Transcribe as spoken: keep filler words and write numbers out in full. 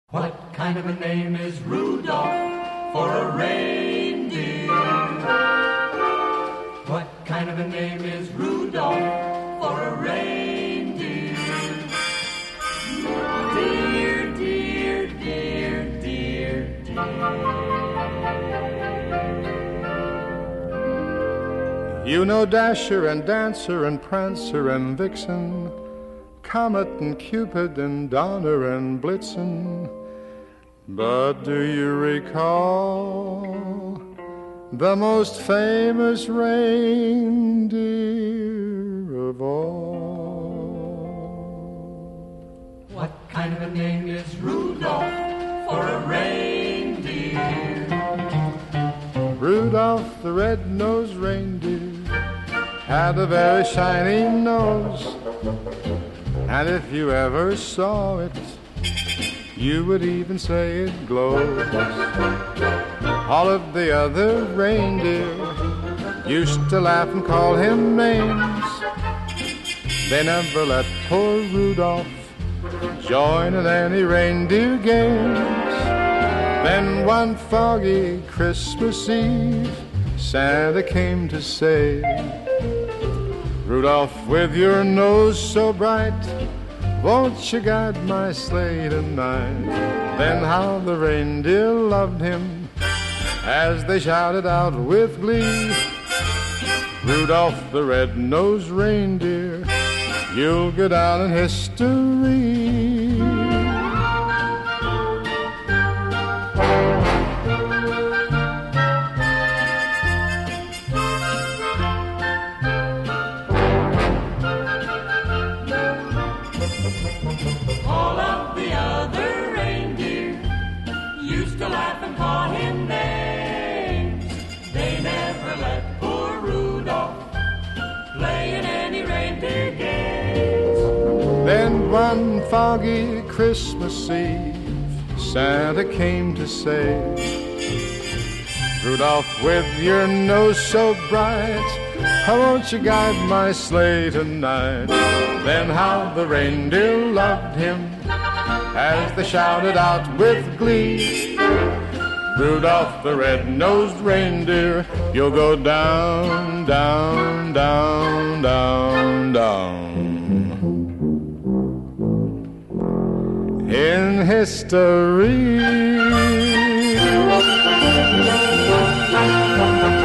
What kind of a name is Rudolph for a reindeer? What kind of a name is Rudolph for a reindeer? Dear, dear, dear, dear, dear. You know Dasher and Dancer and Prancer and Vixen, Comet and Cupid and Donner and Blitzen. But do you recall the most famous reindeer of all? What kind of a name is Rudolph for a reindeer? Rudolph the red-nosed reindeer had a very shiny nose, and if you ever saw it, you would even say it glows. All of the other reindeer used to laugh and call him names. They never let poor Rudolph join in any reindeer games. Then one foggy Christmas Eve, Santa came to say, Rudolph, with your nose so bright, won't you guide my sleigh tonight? Then how the reindeer loved him as they shouted out with glee, Rudolph the red-nosed reindeer, you'll go down in history. All of the other reindeer used to laugh and call him names. They never let poor Rudolph play in any reindeer games. Then one foggy Christmas Eve, Santa came to say, Rudolph, with your nose so bright, how won't you guide my sleigh tonight? Then how the reindeer loved him as they shouted out with glee, Rudolph the red-nosed reindeer, you'll go down, down, down, down, down in history.